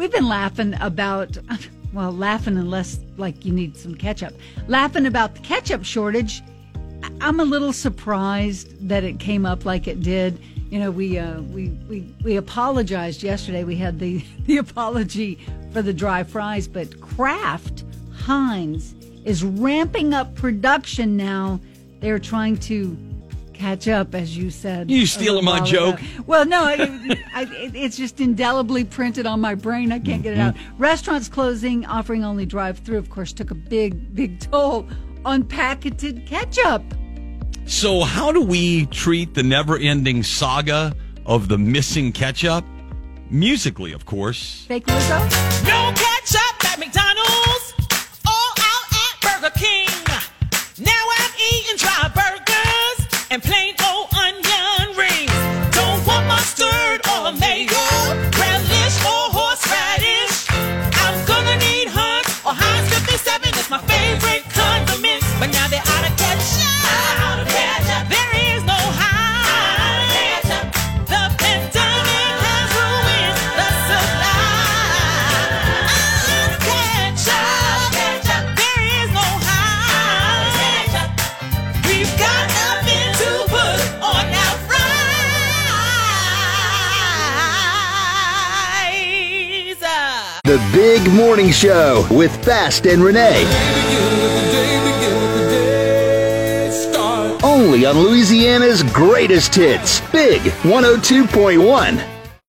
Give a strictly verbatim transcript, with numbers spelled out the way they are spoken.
We've been laughing about, well, laughing unless, like, you need some ketchup. Laughing about the ketchup shortage. I'm a little surprised that it came up like it did. You know, we uh, we, we we apologized yesterday. We had the, the apology for the dry fries, but Kraft Heinz is ramping up production now. They're trying to catch up, as you said. You stealing my joke? Ago. Well, no, I, I, it's just indelibly printed on my brain. I can't get it out. Restaurants closing, offering only drive-through, of course, took a big, big toll on packaged ketchup. So how do we treat the never-ending saga of the missing ketchup? Musically, of course. Fake Lizzo? No ketchup at McDonald's, all out at Burger King. Now I'm eating dry burgers and plain old onion rings. Don't want mustard or mayo, relish or horseradish. I'm gonna need Hunt or Heinz fifty-seven. It's my favorite condiment. But now they're out of ketchup. Out of ketchup. There is no Heinz. The pandemic has ruined the supply of ketchup. There is no Heinz. We've got nothing to put on our fries. The Big Morning Show with Fast and Renee. Only on Louisiana's greatest hits. Big one oh two point one.